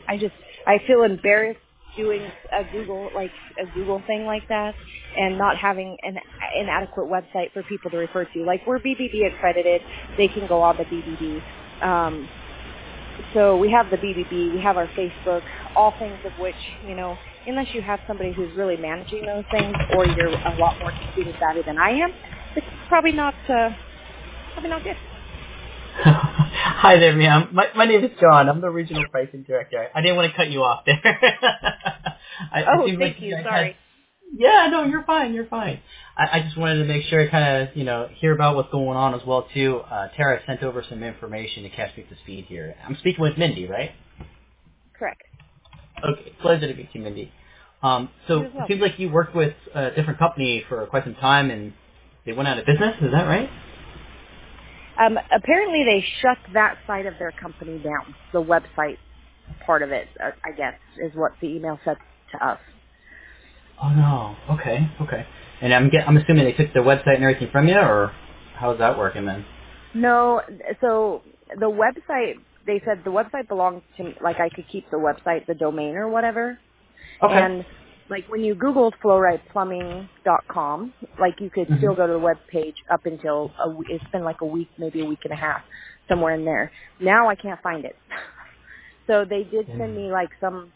I feel embarrassed doing a Google thing like that and not having an adequate website for people to refer to. Like, we're BBB accredited. They can go on the BBB. So we have the BBB, we have our Facebook, all things of which, unless you have somebody who's really managing those things or you're a lot more computer savvy than I am, it's probably not good. Hi there, ma'am. My name is John. I'm the regional pricing director. I didn't want to cut you off there. Thank you. Sorry. Yeah, no, you're fine. I just wanted to make sure I kind of, hear about what's going on as well, too. Tara sent over some information to catch me up to speed here. I'm speaking with Mindy, right? Correct. Okay, pleasure to meet you, Mindy. So it seems like you worked with a different company for quite some time, and they went out of business. Is that right? Apparently they shut that side of their company down. The website part of it, I guess, is what the email said to us. Oh no. Okay. And I'm assuming they took the website and everything from you, or how's that working then? No. So the website, they said the website belonged to me. Like, I could keep the website, the domain or whatever. Okay. And like when you Googled FlowRightPlumbing.com, like you could still go to the web page up until it's been like a week, maybe a week and a half, somewhere in there. Now I can't find it. So they did send me like some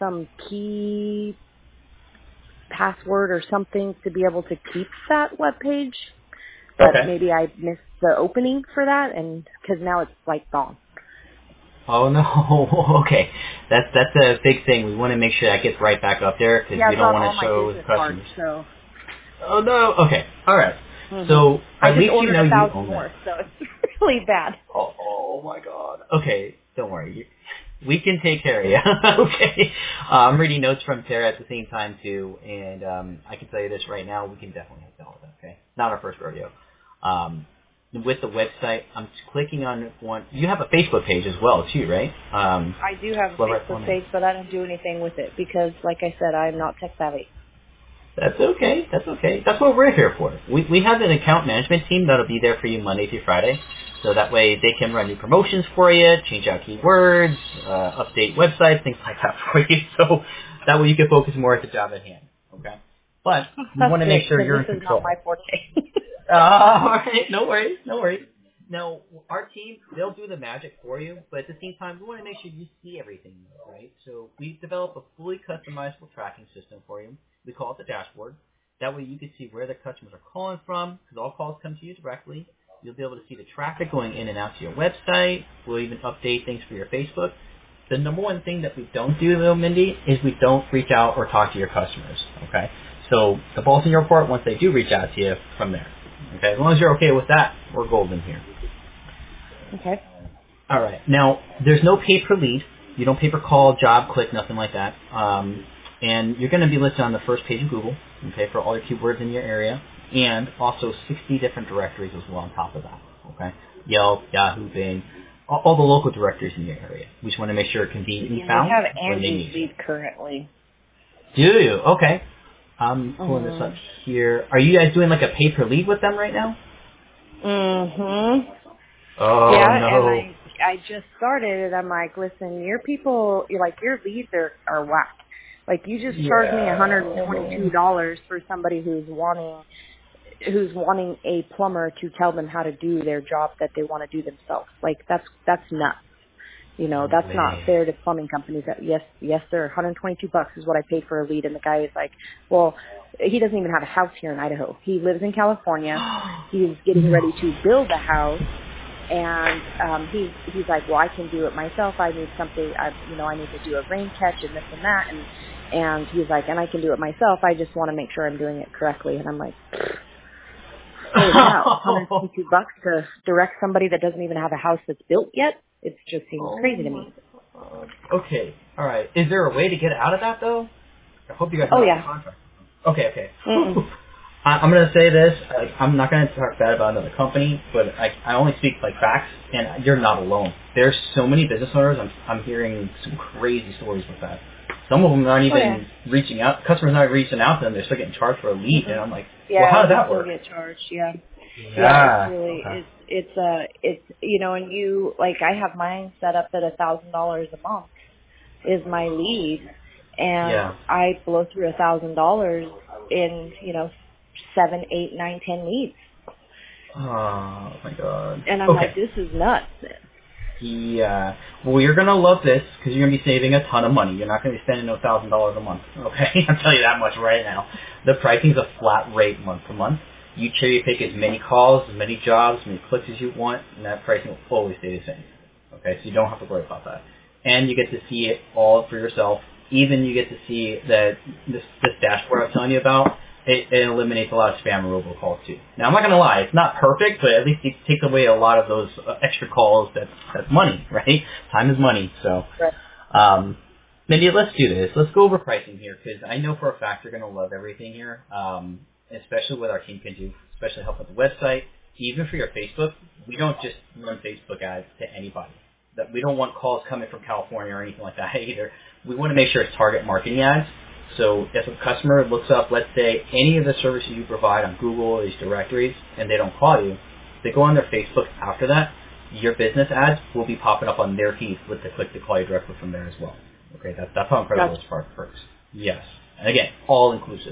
key password or something to be able to keep that web page, but maybe I missed the opening for that, and because now it's like gone. Oh no. Okay, that's a big thing. We want to make sure that gets right back up there because we don't want to show the customers. So. Oh no. Okay. All right. So I at just least ordered you 1,000 own more, it. so it's really bad. Oh my God. Okay, don't worry. We can take care of you. Okay. I'm reading notes from Tara at the same time too, and I can tell you this right now: we can definitely help you with that. Okay. Not our first rodeo. With the website, I'm clicking on one. You have a Facebook page as well too, right? I do have a Facebook page, but I don't do anything with it because, like I said, I'm not tech savvy. That's okay. That's what we're here for. We have an account management team that'll be there for you Monday through Friday. So that way they can run new promotions for you, change out keywords, update websites, things like that for you. So that way you can focus more at the job at hand. Okay? But we want to make sure you're in control. This is not my forte. All right. No worries. Now, our team, they'll do the magic for you, but at the same time, we want to make sure you see everything, right? So we develop a fully customizable tracking system for you. We call it the dashboard. That way you can see where the customers are calling from, because all calls come to you directly. You'll be able to see the traffic going in and out to your website. We'll even update things for your Facebook. The number one thing that we don't do, though, Mindy, is we don't reach out or talk to your customers, okay? So the ball's in your court once they do reach out to you from there. Okay, as long as you're okay with that, we're golden here. Okay. All right. Now, there's no pay-per-lead. You don't pay-per-call, job, click, nothing like that. And you're going to be listed on the first page of Google, okay, for all your keywords in your area, and also 60 different directories as well on top of that, okay? Yelp, Yahoo, Bing, all the local directories in your area. We just want to make sure it can be found we have when they Angie's need Lead currently. Do you? Okay. I'm pulling this up here. Are you guys doing like a pay-per-lead with them right now? Mm-hmm. Oh, yeah, no. And I just started, and I'm like, listen, your leads are whack. Like, you just charged me $122 for somebody who's wanting a plumber to tell them how to do their job that they want to do themselves. Like, that's nuts. That's not fair to plumbing companies. That yes, sir, $122 is what I paid for a lead, and the guy is like, well, he doesn't even have a house here in Idaho. He lives in California. He's getting ready to build a house. And he's like, well, I can do it myself. I need something. I need to do a rain catch and this and that. And he's like, and I can do it myself. I just want to make sure I'm doing it correctly. And I'm like, holy cow, $122 to direct somebody that doesn't even have a house that's built yet. It just seems crazy to me. Okay, all right. Is there a way to get out of that though? I hope you guys have a contract. Okay. I'm going to say this. I'm not going to talk bad about another company, but I only speak like facts, and you're not alone. There's so many business owners. I'm hearing some crazy stories with that. Some of them aren't even reaching out. Customers aren't reaching out to them. They're still getting charged for a lead, and I'm like, well, how does that work? Still get charged. Yeah, Yeah. It's really it's and you like I have mine set up at $1,000 a month. is my lead, and Yeah. I blow through $1,000 in 7, 8, 9, 10 leads. Oh my god. And I'm like, this is nuts. Yeah. Well, you're going to love this because you're going to be saving a ton of money. You're not going to be spending no $1,000 a month. Okay? I'll tell you that much right now. The pricing's a flat rate month to month. You cherry pick as many calls, as many jobs, as many clicks as you want, and that pricing will always stay the same. Okay? So you don't have to worry about that. And you get to see it all for yourself. Even you get to see that this dashboard I was telling you about, it eliminates a lot of spam and robocalls too. Now, I'm not going to lie, it's not perfect, but at least it takes away a lot of those extra calls. That's money, right? Time is money. So maybe let's do this. Let's go over pricing here, because I know for a fact you're going to love everything here, especially what our team can do, especially help with the website. Even for your Facebook, we don't just run Facebook ads to anybody. That we don't want calls coming from California or anything like that either. We want to make sure it's target marketing ads. So if a customer looks up, let's say, any of the services you provide on Google or these directories, and they don't call you, they go on their Facebook after that, your business ads will be popping up on their feed with the click to call you directly from there as well. Okay, that's how incredible this part works. Yes. And again, all inclusive.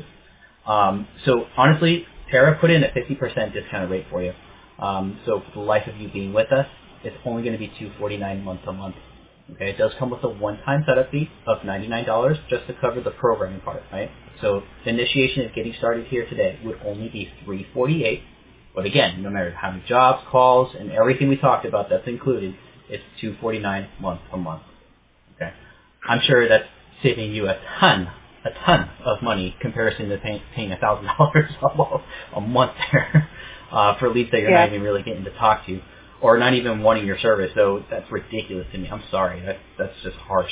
So honestly, Tara put in a 50% discount rate for you. So for the life of you being with us, it's only going to be $249 month to month. Okay, it does come with a one-time setup fee of $99 just to cover the programming part, right? So the initiation of getting started here today would only be $348. But again, no matter how many jobs, calls, and everything we talked about that's included, it's $249 month to month. Okay, I'm sure that's saving you a ton of money in comparison to paying $1,000 a month there for leads that you're not even really getting to talk to. Or not even wanting your service, so that's ridiculous to me. I'm sorry, that's just harsh.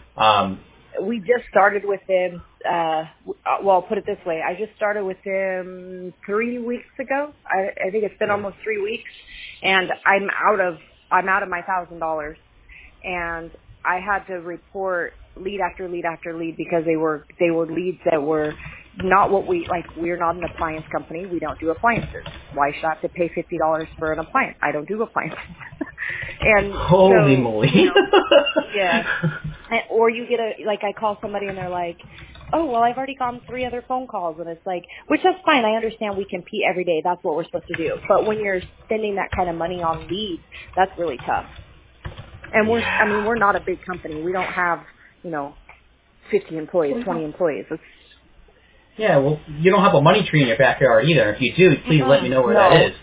We just started with him. Well, put it this way: I just started with him 3 weeks ago. I think it's been almost 3 weeks, and I'm out of my $1,000, and I had to report lead after lead after lead because they were leads that were not what we like. We're not an appliance company. We don't do appliances. Why should I have to pay $50 for an appliance? I don't do appliances. And holy moly! Yeah. Or you get I call somebody and they're like, oh, well, I've already gotten 3 other phone calls, and it's like, which that's fine. I understand we compete every day. That's what we're supposed to do. But when you're spending that kind of money on leads, that's really tough. And we're not a big company. We don't have 50 employees, 20 employees. Yeah, well, you don't have a money tree in your backyard either. If you do, please let me know where that is.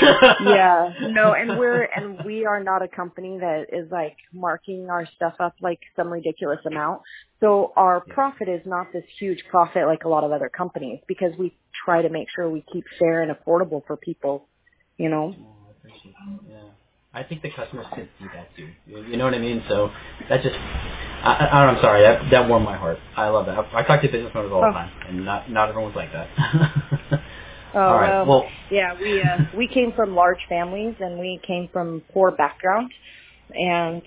And we are not a company that is like marking our stuff up like some ridiculous amount. So our profit is not this huge profit like a lot of other companies, because we try to make sure we keep fair and affordable for people, Oh, I appreciate that. Yeah. I think the customers can see that too. You know what I mean? So that just, I'm sorry, that warmed my heart. I love that. I talk to business owners all the time, and not everyone's like that. All right. Well, yeah, we came from large families, and we came from poor background, and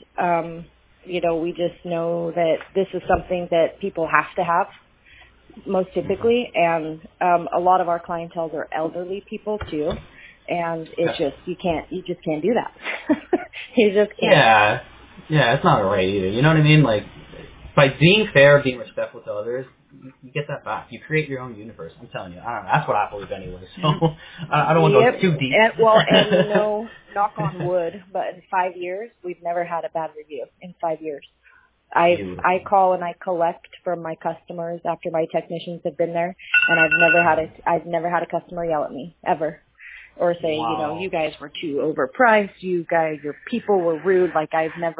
we just know that this is something that people have to have most typically, and a lot of our clientele are elderly people too. And you just can't do that. You just can't. Yeah, it's not right either. You know what I mean? Like, by being fair, being respectful to others, you get that back. You create your own universe. I'm telling you. I don't know. That's what I believe anyway. So I don't want to go too deep. And knock on wood, but in 5 years, we've never had a bad review. In 5 years. I call and I collect from my customers after my technicians have been there, and I've never had a customer yell at me ever. Or say, you guys were too overpriced, your people were rude. Like I don't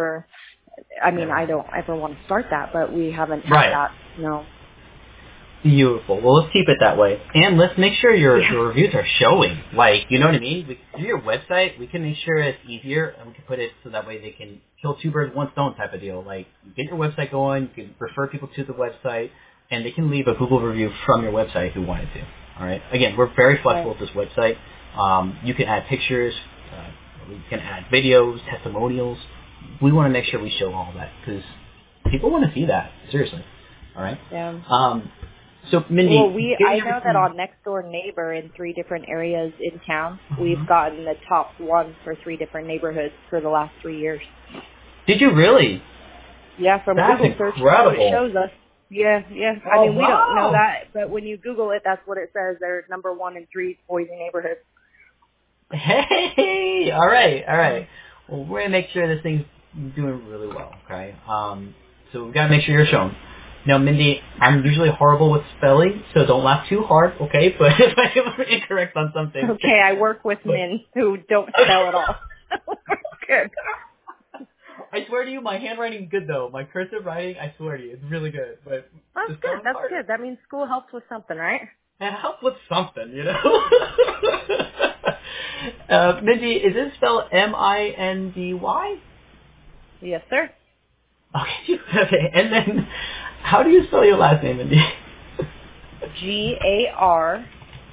ever want to start that, but we haven't had that, no. Beautiful. Well, let's keep it that way. And let's make sure your reviews are showing. Like, you know what I mean? Through your website, we can make sure it's easier, and we can put it so that way they can kill 2 birds, 1 stone type of deal. Like, get your website going, you can refer people to the website, and they can leave a Google review from your website if you wanted to. All right? Again, we're very flexible with this website. You can add pictures, you can add videos, testimonials. We want to make sure we show all that because people want to see that. Seriously. All right? Yeah. So, Mindy. Well, I know that on Next Door Neighbor in 3 different areas in town, we've gotten the top 1 for 3 different neighborhoods for the last 3 years. Did you really? Yeah, from That's Google search, that's what incredible. it shows us. Yeah, yeah. Oh, I mean, we don't know wow. that, but when you Google it, that's what it says. They're number 1 in 3 Boise neighborhoods. Hey, all right. Well, we're gonna make sure this thing's doing really well, okay? So we've got to make sure you're shown. Now, Mindy, I'm usually horrible with spelling, so don't laugh too hard, okay? But if I am incorrect on something, Okay, I work with men who don't spell at all. Good. I swear to you, my handwriting's good though. My cursive writing, I swear to you, it's really good. But That's the good. spelling's That's hard. good. That means school helps with something, right? It helps with something, you know. Mindy, is this spelled Mindy? Yes, sir. Okay, okay. And then, how do you spell your last name, Mindy? Garner.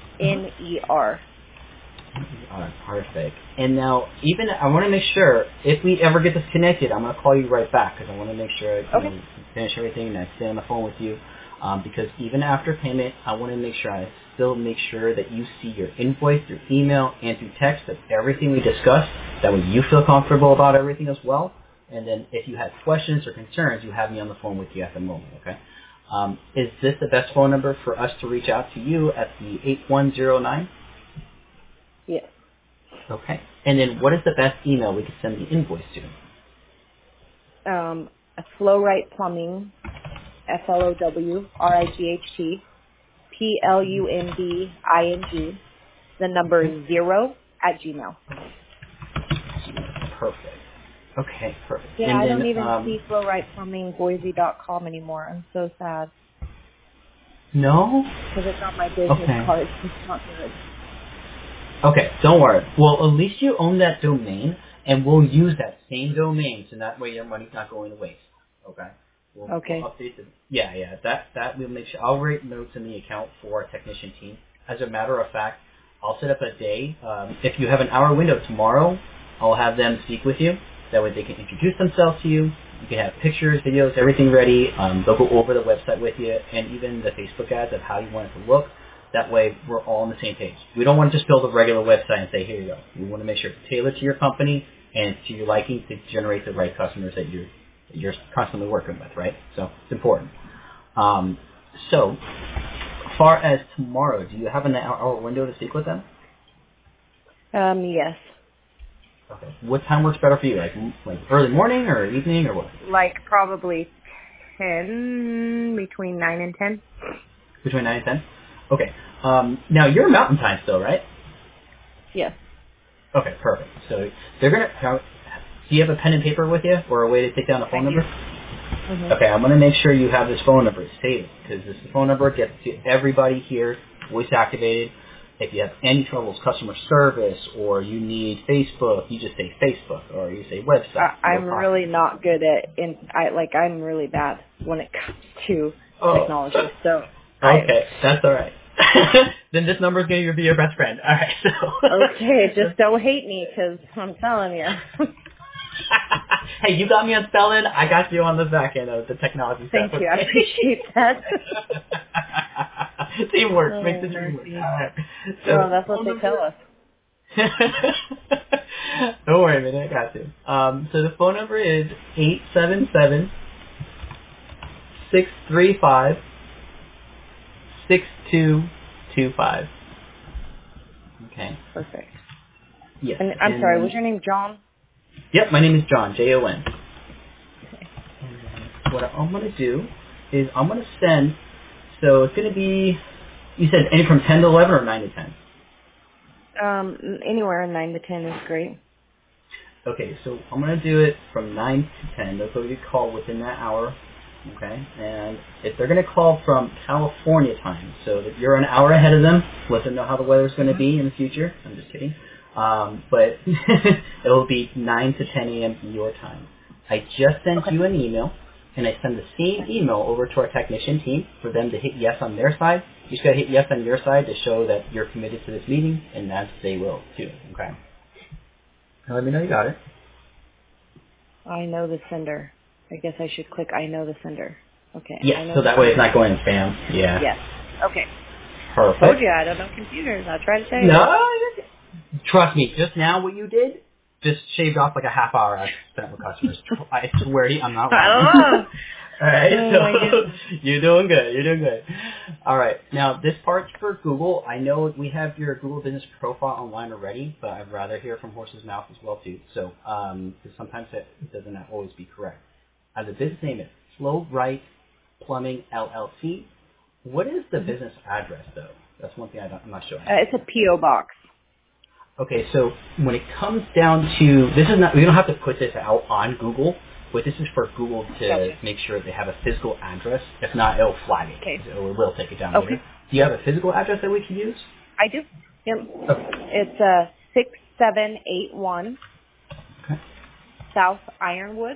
Perfect. And now, even I want to make sure if we ever get disconnected, I'm going to call you right back because I want to make sure you finish everything and I stay on the phone with you. Because even after payment, I want to make sure I still make sure that you see your invoice through email and through text of everything we discussed. That way you feel comfortable about everything as well. And then if you have questions or concerns, you have me on the phone with you at the moment, okay? Is this the best phone number for us to reach out to you at the 8109? Yes. Okay. And then what is the best email we could send the invoice to? Flowright Plumbing, FLOWRIGHT, PLUMBING, the number 0 at Gmail. Perfect. Okay, perfect. Yeah, And I then, don't even see flowrightplumbingboise.com anymore. I'm so sad. No? Because it's on my business card. It's not good. Okay, don't worry. Well, at least you own that domain, and we'll use that same domain, so that way your money's not going to waste. Okay? We'll update it. Yeah. That we'll make sure. I'll write notes in the account for our technician team. As a matter of fact, I'll set up a day. If you have an hour window tomorrow, I'll have them speak with you. That way they can introduce themselves to you. You can have pictures, videos, everything ready. They'll go over the website with you and even the Facebook ads of how you want it to look. That way we're all on the same page. We don't want to just build a regular website and say, here you go. We want to make sure it's tailored to your company and to your liking to generate the right customers that you're constantly working with, right? So it's important. So, as far as tomorrow, do you have an hour window to speak with them? Yes. Okay. What time works better for you? Like early morning or evening or what? Like probably 10, between 9 and 10. Between 9 and 10? Okay. Now, you're Mountain Time still, right? Yes. Okay, perfect. So they're going to... Do you have a pen and paper with you or a way to take down a phone number? Mm-hmm. Okay, I'm going to make sure you have this phone number saved because this phone number gets to everybody here, voice activated. If you have any troubles, customer service, or you need Facebook, you just say Facebook, or you say website. I'm really not good at... I'm really bad when it comes to technology, so... Okay, that's all right. Then this number is going to be your best friend. All right, so... Okay, just don't hate me because I'm telling you. Hey, you got me on spelling. I got you on the back end of the technology stuff. Thank you. I appreciate that. Teamwork makes the dream work. All right. So well, that's what they tell us. Don't worry, man. I got you. So the phone number is 877-635-6225. Okay. Perfect. Yes. And I'm sorry, was your name John? Yep, my name is John, Jon. Okay. What I'm going to do is I'm going to send, so it's going to be, you said any from 10 to 11 or 9 to 10? Anywhere in 9 to 10 is great. Okay, so I'm going to do it from 9 to 10. They'll probably call within that hour, okay? And if they're going to call from California time, so if you're an hour ahead of them, let them know how the weather's going to be in the future. I'm just kidding. But it'll be 9 to 10 a.m. your time. I just sent you an email, and I send the same email over to our technician team for them to hit yes on their side. You just got to hit yes on your side to show that you're committed to this meeting, and as they will too, okay? Now let me know you got it. I know the sender. I guess I should click I know the sender. Okay. Yes, so that way it's not going in spam. Yeah. Yes. Okay. Perfect. I told you I don't know computers. I tried to tell you. No, trust me, just now what you did, just shaved off like a half hour I spent with customers. I swear to you, I'm not I lying. don't know. All right, Oh so you're doing good. You're doing good. All right, now this part's for Google. I know we have your Google Business profile online already, but I'd rather hear from horse's mouth as well too. So, because sometimes it doesn't always be correct. The business name is Flow Right Plumbing LLC. What is the business address though? That's one thing I'm not sure. It's a P.O. box. Okay, so when it comes down to, this is not, we don't have to put this out on Google, but this is for Google to Gotcha. make sure they have a physical address. If not, it'll flag it. Okay. Or we'll take it down Okay. later. Do you have a physical address that we can use? I do. Yep. Okay. It's 6781 Okay. South Ironwood,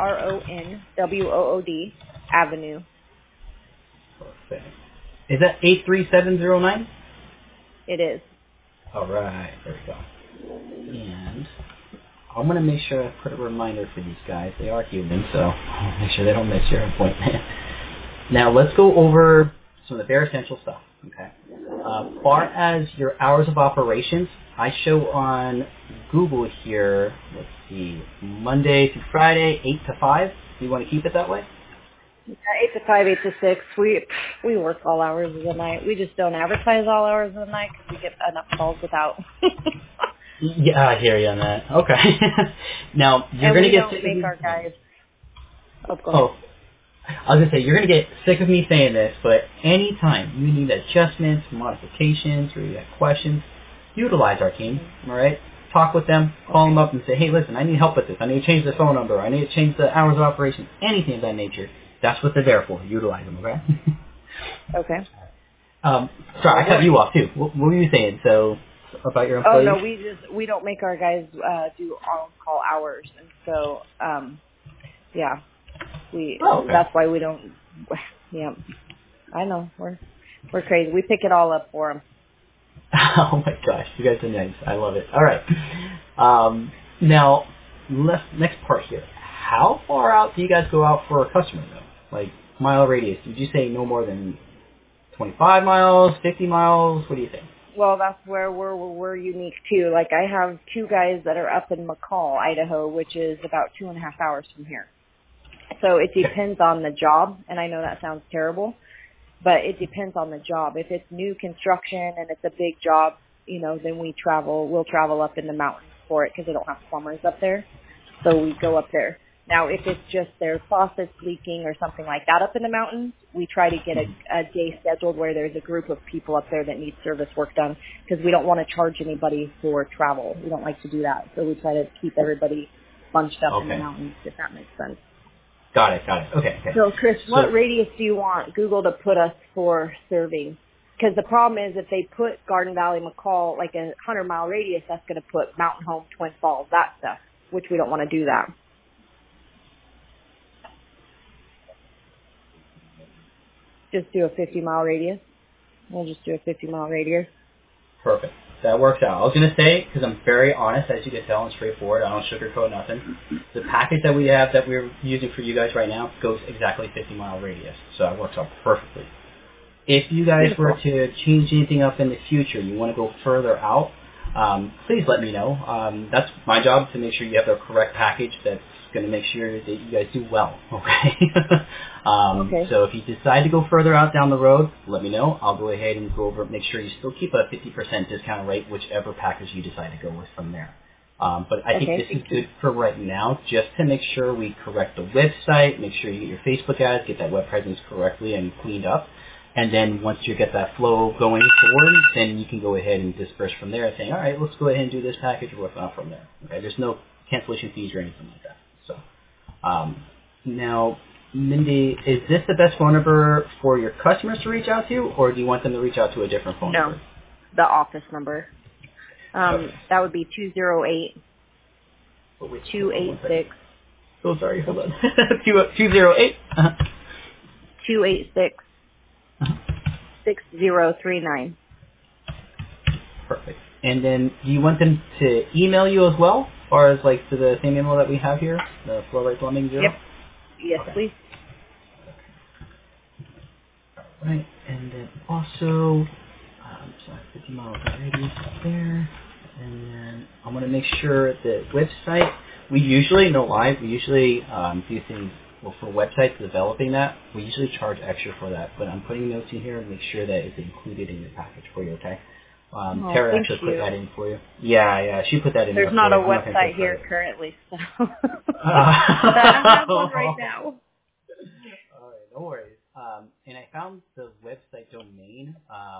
IRONWOOD Avenue. Perfect. Is that 83709? It is. All right. There we go. And I'm going to make sure I put a reminder for these guys. They are human, so I'll make sure they don't miss your appointment. Now, let's go over some of the bare essential stuff, okay? Far as your hours of operations, I show on Google here, let's see, Monday through Friday, 8 to 5. Do you want to keep it that way? 8 to 5, 8 to 6. We work all hours of the night. We just don't advertise all hours of the night because we get enough calls without. Yeah, I hear you on that. Okay. Now, you're going to get sick of me. Our guys. Go ahead. Oh, I was going to say, you're going to get sick of me saying this, but anytime you need adjustments, modifications, or you have questions, utilize our team, all right? Talk with them, call them up and say, hey, listen, I need help with this. I need to change the phone number. I need to change the hours of operation, anything of that nature. That's what they're there for. Utilize them, okay? Okay. Sorry, I cut you off, too. What were you saying? So, about your employees? Oh, no, we don't make our guys do on-call hours. And so, yeah, Okay. that's why we don't, yeah, I know, we're crazy. We pick it all up for them. Oh my gosh, you guys are nice. I love it. All right. Now, next part here. How far out do you guys go out for a customer, though? Like, mile radius. Did you say no more than 25 miles, 50 miles? What do you think? Well, that's where we're unique, too. Like, I have two guys that are up in McCall, Idaho, which is about 2.5 hours from here. So it depends on the job, and I know that sounds terrible, but it depends on the job. If it's new construction and it's a big job, then we'll travel up in the mountains for it because they don't have plumbers up there. So we go up there. Now, if it's just their faucets leaking or something like that up in the mountains, we try to get a day scheduled where there's a group of people up there that need service work done because we don't want to charge anybody for travel. We don't like to do that. So we try to keep everybody bunched up in the mountains, if that makes sense. Got it. Okay. So, Chris, what radius do you want Google to put us for serving? Because the problem is if they put Garden Valley, McCall, like a 100-mile radius, that's going to put Mountain Home, Twin Falls, that stuff, which we don't want to do that. Just do a 50-mile radius. We'll just do a 50-mile radius. Perfect. That works out. I was going to say, because I'm very honest, as you can tell, and straightforward. I don't sugarcoat nothing. The package that we have that we're using for you guys right now goes exactly 50-mile radius. So that works out perfectly. If you guys were to change anything up in the future, you want to go further out, please let me know. That's my job, to make sure you have the correct package that's going to make sure that you guys do well, okay? Okay. So if you decide to go further out down the road, let me know. I'll go ahead and go over, make sure you still keep a 50% discount rate, whichever package you decide to go with from there. But I think this is good for right now, just to make sure we correct the website, make sure you get your Facebook ads, get that web presence correctly and cleaned up. And then once you get that flow going forward, then you can go ahead and disperse from there and say, all right, let's go ahead and do this package or whatnot from there. Okay, there's no cancellation fees or anything like that. So now, Mindy, is this the best phone number for your customers to reach out to, or do you want them to reach out to a different phone number? No, the office number. That would be 208 286. Oh, sorry, hold on. 208 286 6039. Perfect. And then, do you want them to email you as well, as far as like to the same email that we have here, the Flow Right Plumbing 0? Yep. Yes, okay. Please. All right, and then also, sorry, 50 miles radius there. And then I'm going to make sure the website, we usually do things, well, for websites, developing that, we usually charge extra for that. But I'm putting notes in here to make sure that it's included in your package for you, okay? Tara actually put that in for you. Yeah, she put that in there for you. There's not a website here currently, so. But I have one right now. All right, no worries. And I found the website domain,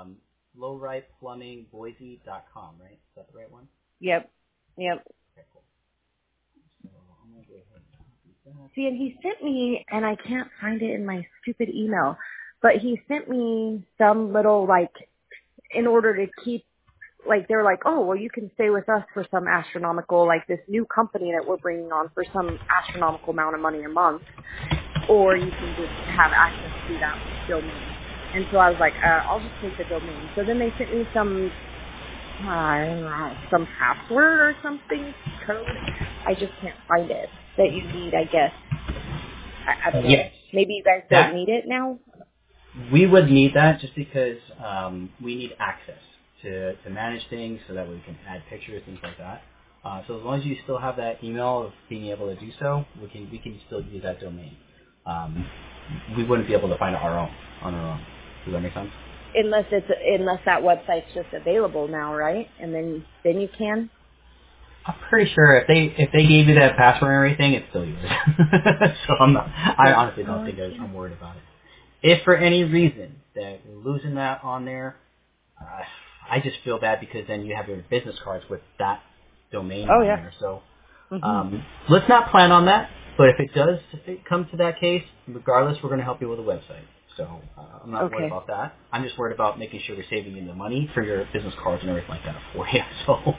lowrightplumbingboise.com, right? Is that the right one? Yep. Okay, cool. So I'm going to go ahead and copy that. See, and he sent me, and I can't find it in my stupid email, but he sent me some little, like, in order to keep, like, they're like, oh, well, you can stay with us for some astronomical, like, this new company that we're bringing on for some astronomical amount of money a month, or you can just have access to that domain. And so I was like, I'll just take the domain. So then they sent me some, I don't know, some password or something, code. I just can't find it that you need, I guess. I don't know. Yes. Maybe you guys don't need it now? We would need that just because we need access to manage things so that we can add pictures, things like that. So as long as you still have that email of being able to do so, we can still use that domain. We wouldn't be able to find it on our own. Does that make sense? Unless that website's just available now, right? And then you can. I'm pretty sure if they gave you that password and everything, it's still yours. So I honestly don't think I'm worried about it. If for any reason that you're losing that on there, I just feel bad because then you have your business cards with that domain on there. So let's not plan on that. But if it does come to that case, regardless, we're going to help you with a website. So I'm not worried about that. I'm just worried about making sure we're saving you the money for your business cards and everything like that for you. So,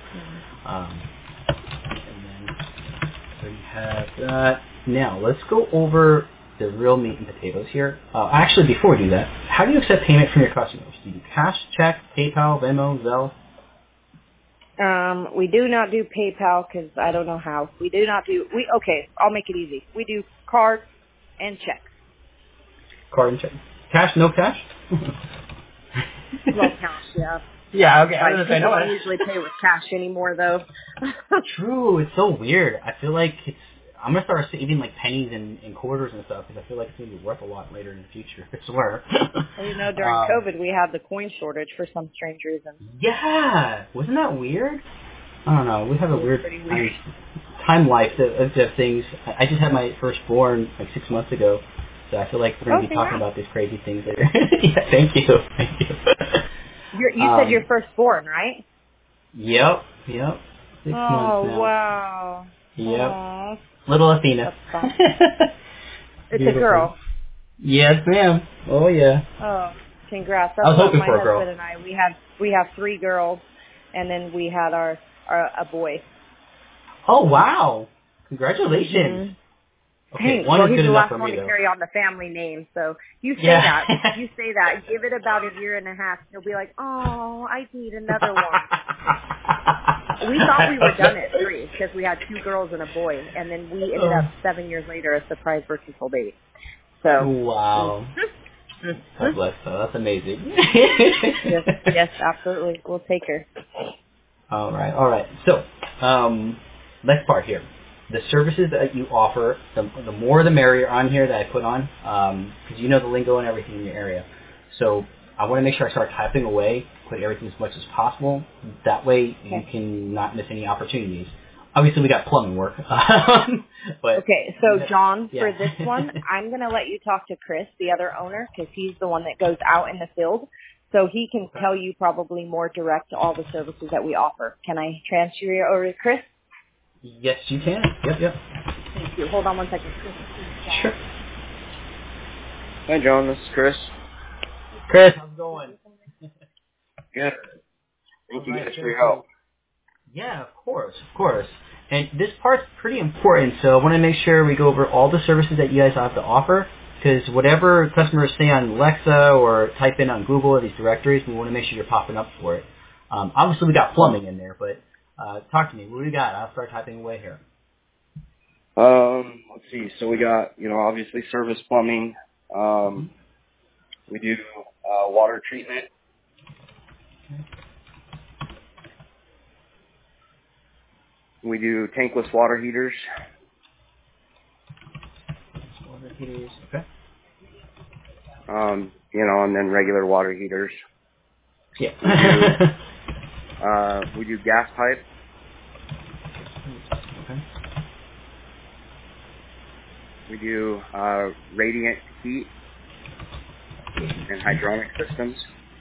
so you have that. Now let's go over the real meat and potatoes here. Actually, before we do that, how do you accept payment from your customers? Do you do cash, check, PayPal, Venmo, Zelle? We do not do PayPal because I don't know how. Okay, I'll make it easy. We do card and check. Card and check. Cash, no cash? Well, cash, yeah. Yeah, okay. I don't usually pay with cash anymore, though. True, it's so weird. I feel like I'm going to start saving like pennies and quarters and stuff because I feel like it's going to be worth a lot later in the future, I swear. Well, during COVID, we had the coin shortage for some strange reason. Yeah! Wasn't that weird? I don't know. We have a weird time life of things. I just had my firstborn like 6 months ago, so I feel like we're going to be talking about these crazy things later. Yeah, thank you. You said you're firstborn, right? Yep. 6 months now. Oh, wow. Yep. Aww. Little Athena. It's a girl. Yes, ma'am. Oh, yeah. Oh, congrats. I was hoping my for a girl. husband and I, we have 3 girls, and then we had a boy. Oh, wow. Congratulations. Mm-hmm. Okay, Thanks. one Well, is he's good the enough last for one me, to though. carry on the family name, so you say that. You say that. Give it about a year and a half. You'll be like, oh, I need another one. We thought we were done at 3 because we had 2 girls and a boy, and then we ended up 7 years later a surprise birth control baby. So. Wow. God bless her. That's amazing. Yes, absolutely. We'll take her. All right. So, next part here. The services that you offer, the more the merrier on here that I put on, because you know the lingo and everything in your area. So I want to make sure I start typing away, put everything as much as possible. That way you can not miss any opportunities. Obviously, we got plumbing work. But okay, so John, for this one, I'm going to let you talk to Chris, the other owner, because he's the one that goes out in the field. So he can tell you probably more direct all the services that we offer. Can I transfer you over to Chris? Yes, you can. Yep. Thank you. Hold on one second. Chris, sure. Hi, John. This is Chris. Chris, how's it going? Good. Thank you guys for your help. Yeah, of course. And this part's pretty important, so I want to make sure we go over all the services that you guys have to offer, because whatever customers say on Alexa or type in on Google or these directories, we want to make sure you're popping up for it. Obviously, we got plumbing in there, but talk to me. What do we got? I'll start typing away here. Let's see. So we got, obviously service plumbing. We do water treatment. We do tankless water heaters. Water heaters. Okay. And then regular water heaters. Yeah. We do gas pipe. Okay. We do radiant heat and hydronic systems.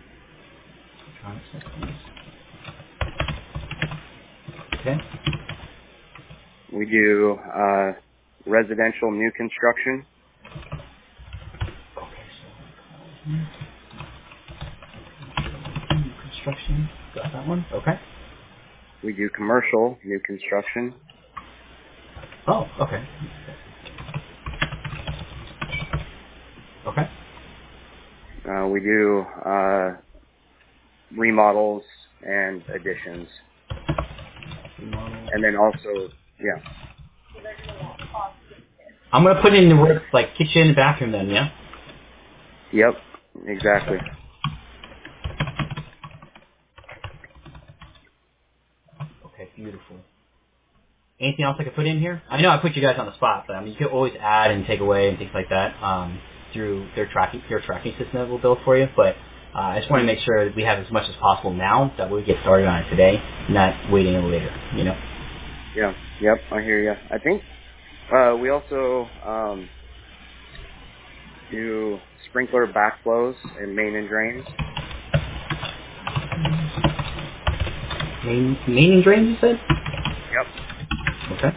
Okay. We do residential new construction. Construction. Got that one. Okay. We do commercial new construction. Oh, okay. Okay. We do remodels and additions. And then also, yeah. I'm going to put in the words like kitchen and bathroom then, yeah? Yep, exactly. Okay, beautiful. Anything else I could put in here? I know I put you guys on the spot, but I mean you could always add and take away and things like that through your tracking system that we'll build for you. But I just want to make sure that we have as much as possible now that we get started on it today, not waiting until later. You know? Yeah. Yep. I hear you. I think we also do sprinkler backflows and main and drains. Main and drains, you said? Yep. Okay.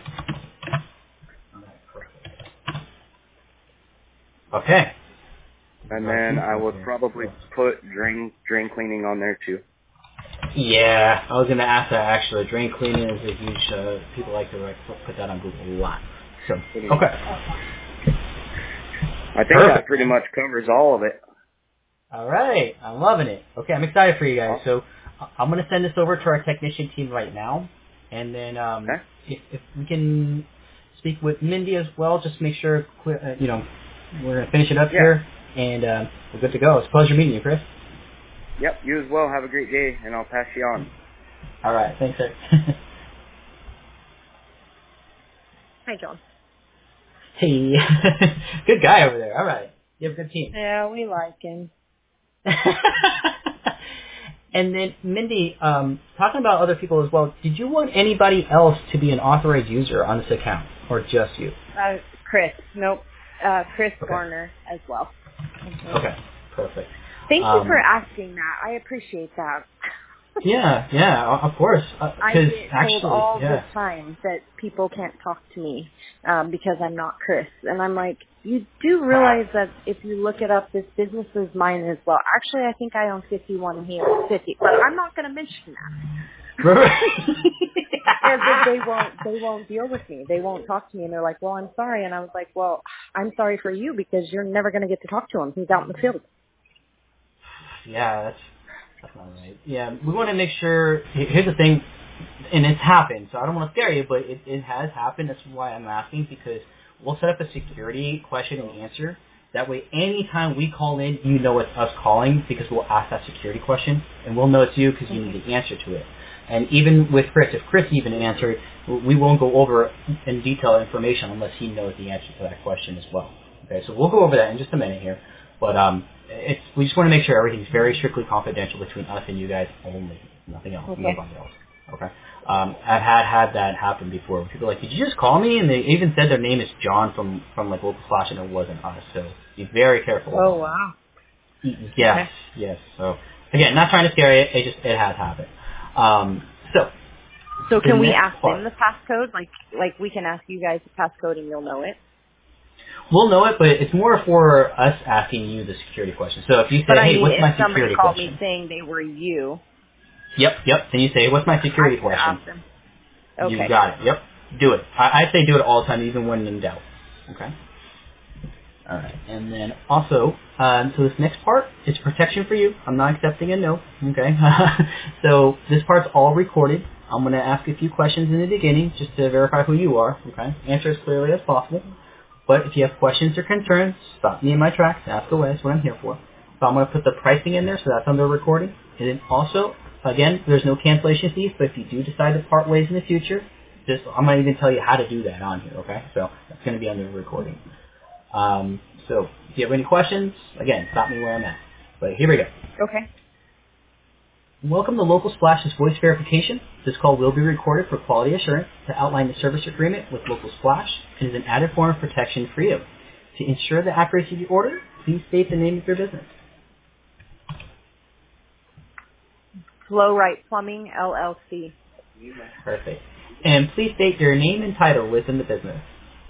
Okay. And then I would probably put drain cleaning on there too. Yeah, I was going to ask that actually. Drain cleaning is a huge, people like to put that on Google a lot. So, okay. I think that pretty much covers all of it. All right. I'm loving it. Okay, I'm excited for you guys. So I'm going to send this over to our technician team right now. And then if we can speak with Mindy as well, just make sure, we're going to finish it up here. And we're good to go. It's a pleasure meeting you, Chris. Yep, you as well. Have a great day, and I'll pass you on. All right. Thanks, sir. Hi, John. Hey. Good guy over there. All right. You have a good team. Yeah, we like him. And then, Mindy, talking about other people as well, did you want anybody else to be an authorized user on this account, or just you? Chris. Nope. Chris Garner as well. Mm-hmm. Okay. Perfect. Thank you for asking that. I appreciate that. yeah, of course. I get told all the time that people can't talk to me because I'm not Chris. And I'm like, you do realize that if you look it up, this business is mine as well. Actually, I think I own 51 and he owns 50, but I'm not going to mention that. Because they won't deal with me. They won't talk to me, and they're like, well, I'm sorry. And I was like, well, I'm sorry for you because you're never going to get to talk to him. He's out in the field. Yeah, that's not right. Yeah, we want to make sure. Here's the thing, and it's happened, so I don't want to scare you, but it has happened. That's why I'm asking, because we'll set up a security question and answer. That way, anytime we call in, you know it's us calling because we'll ask that security question, and we'll know it's you because you need the answer to it. And even with Chris, if Chris even answered, we won't go over in detail information unless he knows the answer to that question as well. Okay, so we'll go over that in just a minute here. But we just want to make sure everything's very strictly confidential between us and you guys only. Nothing else. Okay. Nobody else. Okay. I've had that happen before. People are like, did you just call me? And they even said their name is John from like Local Flash, and it wasn't us. So be very careful. Oh, wow. Yes, yes. So again, not trying to scare you. It has happened. So can we ask them the passcode? Like we can ask you guys the passcode and you'll know it? We'll know it, but it's more for us asking you the security question. So if you say, hey, what's my security question? If somebody called me saying they were you. Yep. Then you say, what's my security question? Ask them. Okay. You got it. Yep. Do it. I say do it all the time, even when in doubt. Okay? All right. And then also, so this next part is protection for you. I'm not accepting a no. Okay? So this part's all recorded. I'm going to ask a few questions in the beginning just to verify who you are. Okay? Answer as clearly as possible. But if you have questions or concerns, stop me in my tracks. Ask away. That's what I'm here for. So I'm going to put the pricing in there, so that's under recording. And then also, again, there's no cancellation fees, but if you do decide to part ways in the future, I'm going to even tell you how to do that on here, okay? So that's going to be on the recording. So if you have any questions, again, stop me where I'm at. But here we go. Okay. Welcome to Local Splash's voice verification. This call will be recorded for quality assurance to outline the service agreement with Local Splash and is an added form of protection for you. To ensure the accuracy of your order, please state the name of your business. Flow Right Plumbing, LLC. Perfect. And please state your name and title within the business.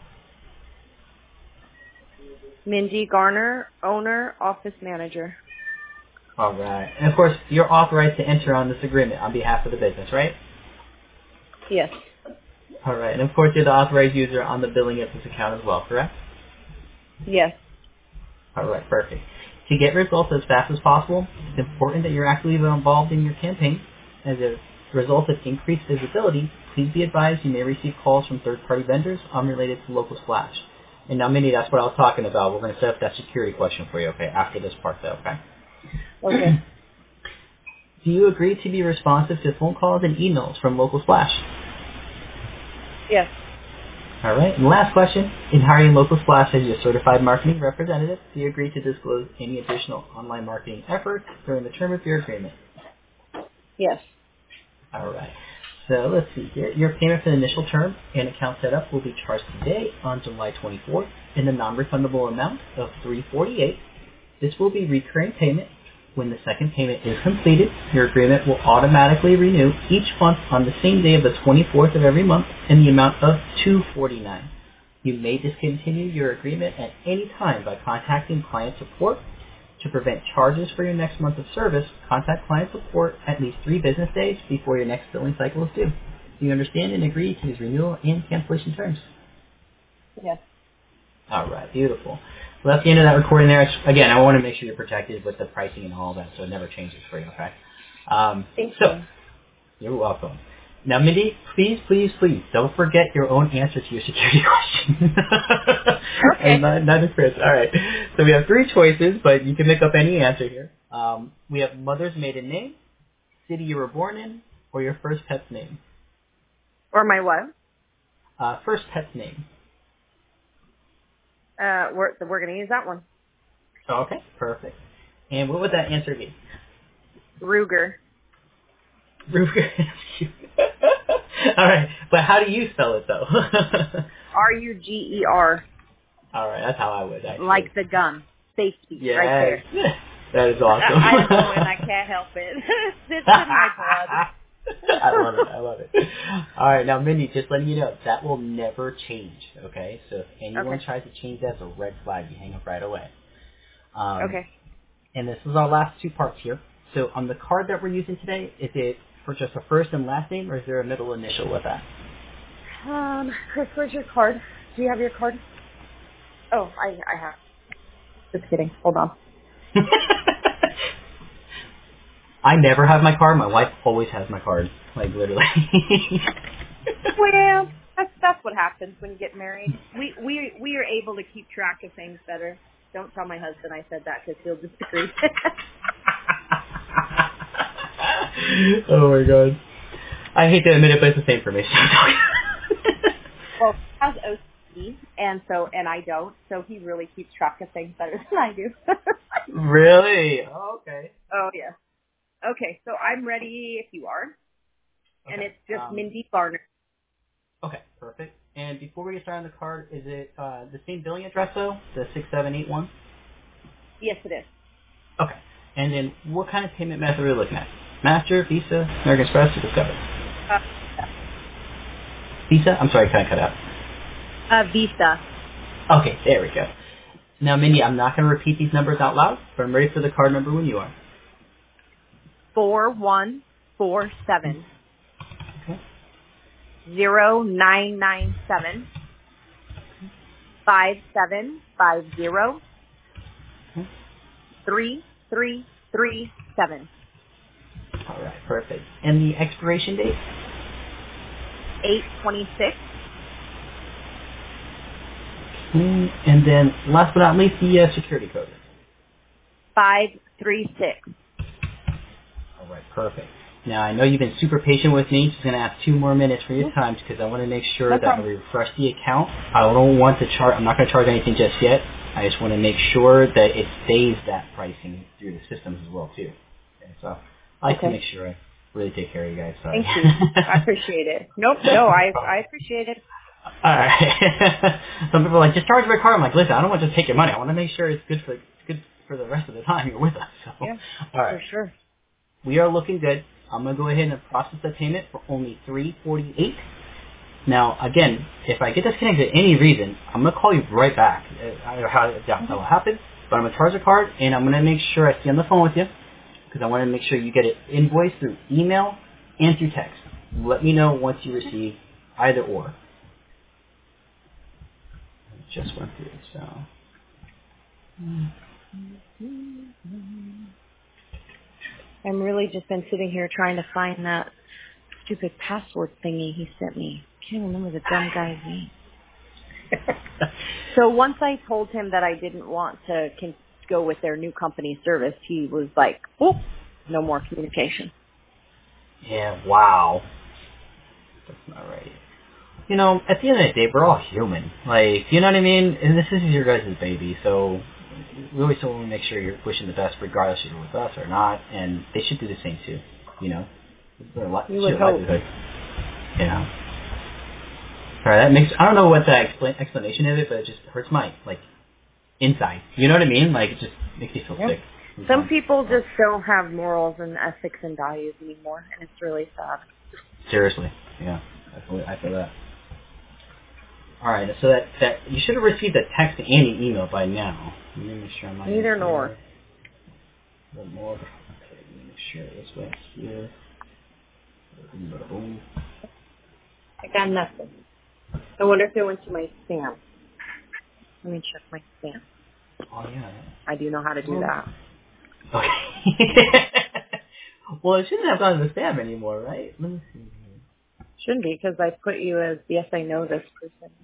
Mindy Garner, owner, office manager. All right. And of course, you're authorized to enter on this agreement on behalf of the business, right? Yes. All right. And of course, you're the authorized user on the billing of this account as well, correct? Yes. All right. Perfect. To get results as fast as possible, it's important that you're actively involved in your campaign. As a result of increased visibility, please be advised you may receive calls from third-party vendors unrelated to Local Splash. And now, Mindy, that's what I was talking about. We're going to set up that security question for you, okay, after this part, though, okay? Okay. Do you agree to be responsive to phone calls and emails from Local Splash? Yes. All right. And last question. In hiring Local Splash as your certified marketing representative, do you agree to disclose any additional online marketing efforts during the term of your agreement? Yes. All right. So let's see here. Your payment for the initial term and account setup will be charged today on July 24th in the non-refundable amount of $348. This will be recurring payment. When the second payment is completed, your agreement will automatically renew each month on the same day of the 24th of every month in the amount of $249. You may discontinue your agreement at any time by contacting client support. To prevent charges for your next month of service, contact client support at least 3 business days before your next billing cycle is due. Do you understand and agree to these renewal and cancellation terms? Yes. All right, beautiful. Well, that's the end of that recording there. Again, I want to make sure you're protected with the pricing and all that, so it never changes for you, okay? Thank you. You're welcome. Now, Mindy, please don't forget your own answer to your security question. Okay. And not Chris. All right. So we have 3 choices, but you can make up any answer here. We have mother's maiden name, city you were born in, or your first pet's name. Or my what? First pet's name. We're going to use that one. Okay, perfect. And what would that answer be? Ruger. Ruger. All right, but how do you spell it though? Ruger. All right, that's how I would actually. Like the gun. Safety. Yes. Right there. That is awesome. I know, and I can't help it. It's in my blood. I love it. All right, now Mindy, just letting you know, that will never change, okay? So if anyone tries to change that, it's a red flag. You hang up right away. Okay. And this is our last 2 parts here. So on the card that we're using today, is it for just a first and last name, or is there a middle initial with that? Chris, where's your card? Do you have your card? Oh, I have. Just kidding. Hold on. I never have my card. My wife always has my card. Like, literally. Well, that's what happens when you get married. We are able to keep track of things better. Don't tell my husband I said that because he'll disagree. Oh my god. I hate to admit it, but it's the same for me. Well, he has OCD, and I don't, so he really keeps track of things better than I do. Really? Oh, okay. Oh, yeah. Okay, so I'm ready if you are. Okay. And it's just Mindy Garner. Okay, perfect. And before we get started on the card, is it the same billing address, though? The 6781? Yes, it is. Okay. And then what kind of payment method are we looking at? Master, Visa, American Express, or Discover? Visa? I'm sorry, can I cut out? Visa. Okay, there we go. Now, Mindy, I'm not going to repeat these numbers out loud, but I'm ready for the card number when you are. 4147 0997 5750 3337. All right, perfect. And the expiration date? 826. And then, last but not least, the security code. 536. All right, perfect. Now, I know you've been super patient with me. Just going to ask 2 more minutes for your time because I want to make sure that I refresh the account. I don't want to charge. I'm not going to charge anything just yet. I just want to make sure that it stays that pricing through the systems as well, too. Okay, so I like to make sure I really take care of you guys. Sorry. Thank you. I appreciate it. No, I appreciate it. All right. Some people are like, just charge my card. I'm like, listen, I don't want to just take your money. I want to make sure it's good for the rest of the time you're with us. So, yeah, all right. for sure. We are looking good. I'm going to go ahead and process the payment for only $348. Now, again, if I get disconnected for any reason, I'm going to call you right back. I don't know how that will happen, but I'm going to charge the card, and I'm going to make sure I stay on the phone with you because I want to make sure you get it invoiced through email and through text. Let me know once you receive either or. I just went through it, so... I'm really just been sitting here trying to find that stupid password thingy he sent me. Can't remember the dumb guy's name. So once I told him that I didn't want to go with their new company service, he was like, "Oh, no more communication." Yeah, wow. That's not right. You know, at the end of the day, we're all human. Like, you know what I mean? And this is your guys' baby, so we always want to make sure you're wishing the best regardless if you're with us or not, and they should do the same too, you know? It's their livelihood. Yeah. Alright, that makes, I don't know what the explanation of it, but it just hurts my, like, inside. You know what I mean? Like, it just makes me feel sick. Some people just don't have morals and ethics and values anymore, and it's really sad. Seriously. Yeah. I feel that. Alright, so that you should have received a text and an email by now. Let me make sure I'm not Neither nor. A little more. Okay, let me make sure this way here. I got nothing. I wonder if it went to my spam. Let me check my spam. Oh, yeah. I do know how to do that. Okay. Well, it shouldn't have gone to the spam anymore, right? Let me see here. Shouldn't be, because I put you as, yes, I know this person.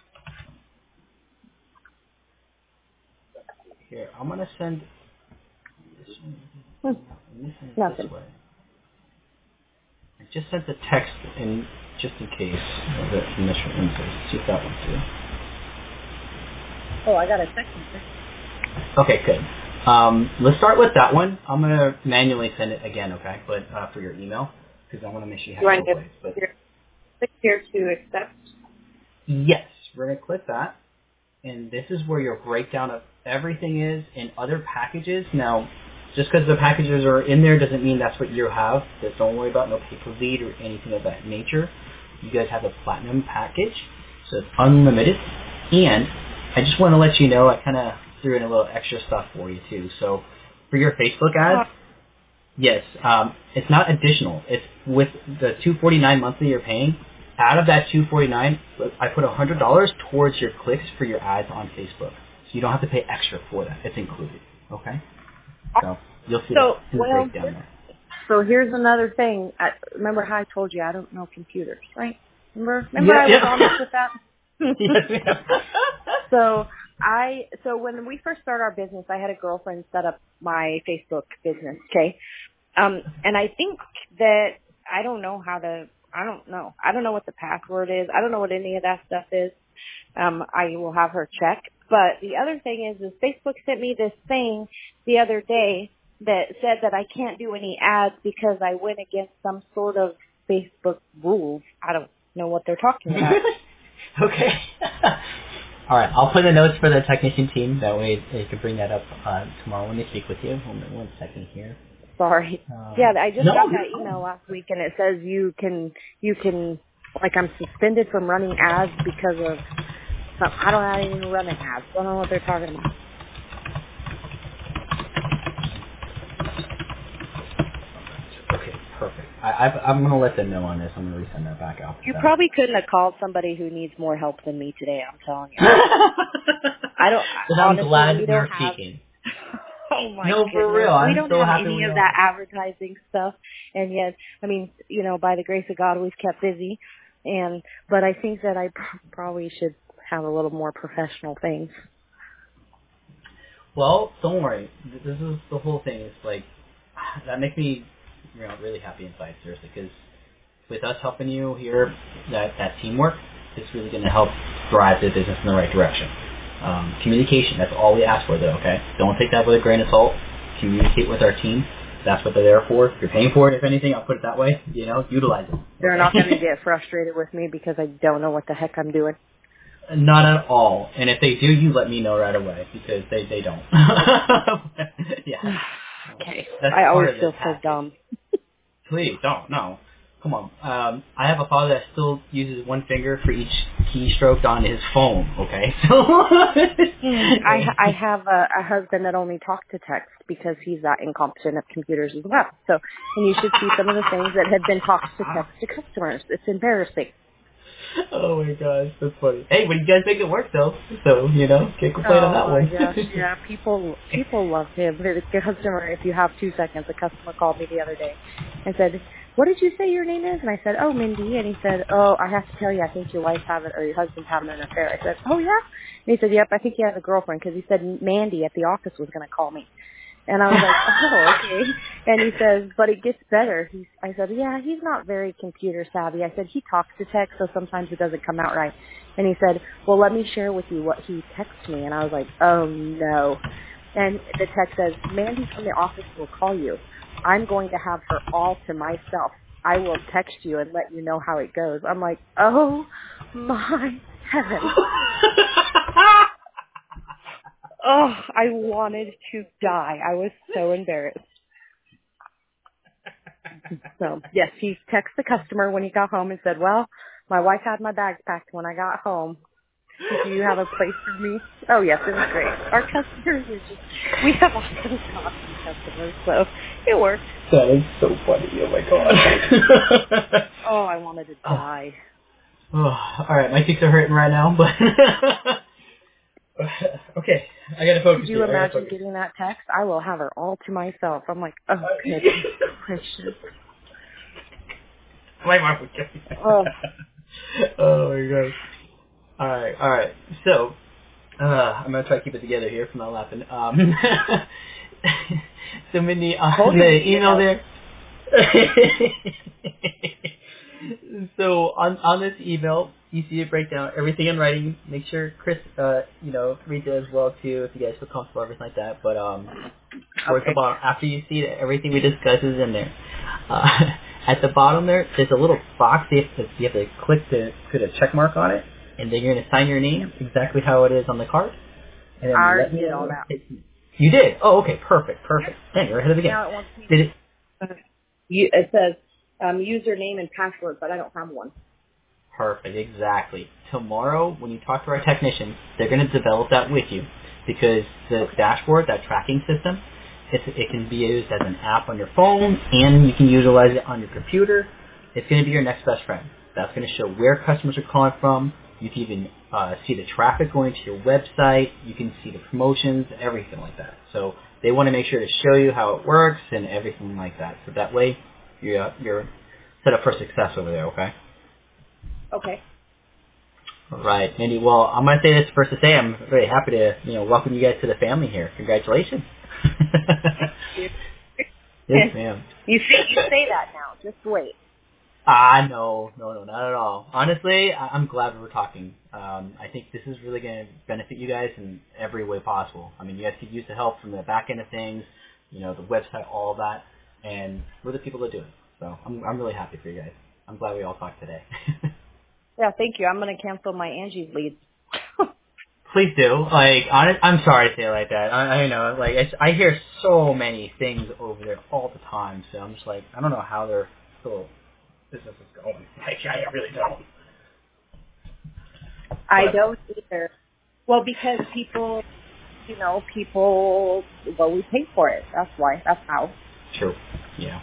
Here, I'm going to send this one. Nothing. This way. I just sent the text in just in case of the initial info. See if that went through. Oh, I got a text message. Okay, good. Let's start with that one. I'm going to manually send it again, okay? But for your email, because I want to make sure you have it both ways. But click here to accept. yes, we're going to click that. And this is where your breakdown of everything is in other packages. Now, just because the packages are in there doesn't mean that's what you have. Just don't worry about no pay-per-lead or anything of that nature. You guys have a platinum package, so it's unlimited. And I just want to let you know, I kind of threw in a little extra stuff for you too. So for your Facebook ads, yes, it's not additional. It's with the $249 monthly you're paying. Out of that $249, I put $100 towards your clicks for your ads on Facebook. So you don't have to pay extra for that. It's included. Okay? So you'll see that in the breakdown there. So here's another thing. Remember how I told you I don't know computers, right? Remember I was honest with that? Yes, So when we first started our business, I had a girlfriend set up my Facebook business, okay? And I think that I don't know what the password is. I don't know what any of that stuff is. I will have her check. But the other thing is Facebook sent me this thing the other day that said that I can't do any ads because I went against some sort of Facebook rules. I don't know what they're talking about. Okay. All right. I'll put the notes for the technician team. That way they can bring that up tomorrow when they speak with you. One second here. Sorry. I just got that email last week, and it says you can, like, I'm suspended from running ads because of something. I don't know how to even run an ad. I don't know what they're talking about. Okay, perfect. I'm going to let them know on this. I'm going to resend that back out. You probably couldn't have called somebody who needs more help than me today, I'm telling you. I'm glad we're speaking. Oh my no, goodness. For real. We don't have any of that advertising stuff, and yet, I mean, by the grace of God, we've kept busy. But I think that I probably should have a little more professional things. Well, don't worry. This is the whole thing. It's like that makes me really happy inside, seriously, because with us helping you here, that teamwork is really going to help drive the business in the right direction. Communication, that's all we ask for, though, okay? Don't take that with a grain of salt. Communicate with our team. That's what they're there for. If you're paying for it, if anything, I'll put it that way. Utilize it. They're not going to get frustrated with me because I don't know what the heck I'm doing. Not at all. And if they do, you let me know right away because they don't. Yeah. Okay. That's I always part of feel the so tactic. dumb. Please don't. No. Come on. I have a father that still uses one finger for each keystroke on his phone. Okay. So. I have a husband that only talks to text because he's that incompetent at computers as well. So, and you should see some of the things that have been talked to text to customers. It's embarrassing. Oh my gosh, that's funny. Hey, but you guys make it work though, so can't complain on that one. Oh my gosh, yeah, people love him. The customer, if you have 2 seconds, a customer called me the other day and said, "What did you say your name is?" And I said, "Oh, Mindy." And he said, "Oh, I have to tell you, I think your wife's having or your husband's having an affair." I said, "Oh yeah?" And he said, "Yep, I think he has a girlfriend because he said Mandy at the office was going to call me." And I was like, "Oh, okay." And he says, "But it gets better." I said, "Yeah, he's not very computer savvy." I said, "He talks to text, so sometimes it doesn't come out right." And he said, "Well, let me share with you what he texts me." And I was like, "Oh no." And the text says, "Mandy from the office will call you. I'm going to have her all to myself. I will text you and let you know how it goes." I'm like, "Oh my heavens." Oh, I wanted to die. I was so embarrassed. So, yes, he texted the customer when he got home and said, "Well, my wife had my bags packed when I got home. Do you have a place for me?" Oh, yes, it was great. Our customers are just, we have awesome customers, so it worked. That is so funny. Oh my god. Oh, I wanted to die. Oh, all right, my cheeks are hurting right now, but okay, I gotta focus. Could you imagine getting that text? "I will have her all to myself." I'm like, oh, goodness gracious. My mom would kill me. Oh. Oh my gosh. All right. So, I'm gonna try to keep it together here from not laughing. So Mindy, on the email there. So on this email, you see it break down everything in writing. Make sure Chris, read it as well too, if you guys feel comfortable, everything like that. But towards the bottom, after you see it, everything we discussed is in there. At the bottom there's a little box you have to click to put a check mark on it, and then you're gonna sign your name exactly how it is on the card. And then I already did all that. You did? Oh, okay, perfect. Man, you're ahead of the game. Now it wants me Did it? It says username and password, but I don't have one. Perfect, exactly. Tomorrow, when you talk to our technicians, they're going to develop that with you, because the dashboard, that tracking system, it can be used as an app on your phone, and you can utilize it on your computer. It's going to be your next best friend. That's going to show where customers are calling from. You can even see the traffic going to your website. You can see the promotions, everything like that. So they want to make sure to show you how it works and everything like that. So that way, you're set up for success over there, okay? Okay. All right, Mindy. Well, I'm going to say this first to say I'm very happy to welcome you guys to the family here. Congratulations. Yes, ma'am. You say that now. Just wait. No, not at all. Honestly, I'm glad we're talking. I think this is really going to benefit you guys in every way possible. I mean, you guys could use the help from the back end of things, the website, all of that, and we're the people that do it. So I'm really happy for you guys. I'm glad we all talked today. Yeah, thank you. I'm going to cancel my Angie's leads. Please do. I'm sorry to say it like that. I know, I hear so many things over there all the time, so I'm just like, I don't know how their little business is going. I really don't. I don't either. Well, because people, we pay for it. That's why. That's how. True. Yeah.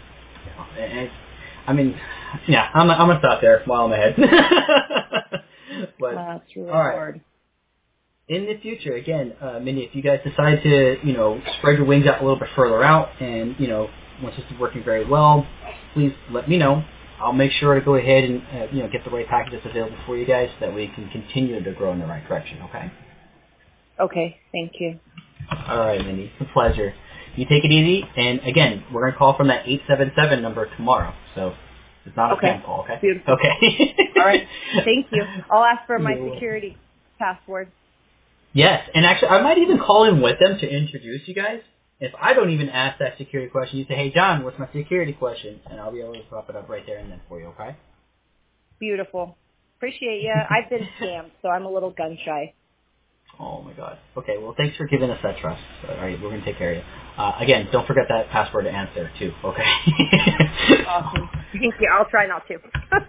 I'm gonna stop there while I'm ahead. But that's really all right. hard. In the future, again, Mindy, if you guys decide to, spread your wings out a little bit further out, and once this is working very well, please let me know. I'll make sure to go ahead and get the right packages available for you guys, so that we can continue to grow in the right direction. Okay. Okay. Thank you. All right, Mindy. It's a pleasure. You take it easy, and again, we're going to call from that 877 number tomorrow, so it's not a scam call, okay? Beautiful. Okay. All right. Thank you. I'll ask for my security password. Yes, and actually, I might even call in with them to introduce you guys. If I don't even ask that security question, you say, hey, John, what's my security question? And I'll be able to pop it up right there and then for you, okay? Beautiful. Appreciate you. I've been scammed, so I'm a little gun shy. Oh, my God. Okay, well, thanks for giving us that trust. All right, we're going to take care of you. Again, don't forget that password to answer, too, okay? Awesome. Thank you. I'll try not to.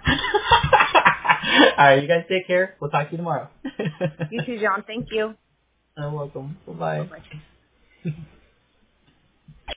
All right, you guys take care. We'll talk to you tomorrow. You too, John. Thank you. You're welcome. Bye-bye. Bye-bye.